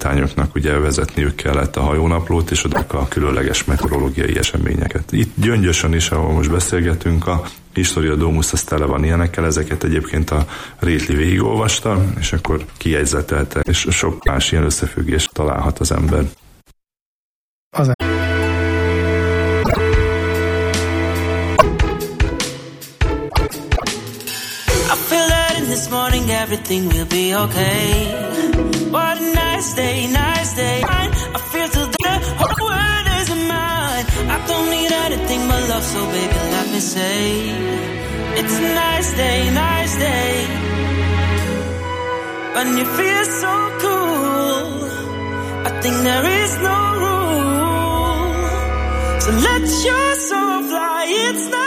kapitányoknak ugye vezetniük kellett a hajónaplót, és oda a különleges meteorológiai eseményeket. Itt Gyöngyösön is, ahol most beszélgetünk, a Historia Domus az tele van ilyenekkel, ezeket egyébként a Rétli végigolvasta, és akkor kijegyzetelte, és sok más ilyen összefüggést találhat az ember. This morning everything will be okay. What a nice day, nice day. I feel till the whole world is mine. I don't need anything but love, so baby let me say it's a nice day, nice day. When you feel so cool, I think there is no rule. So let your soul fly, it's nice.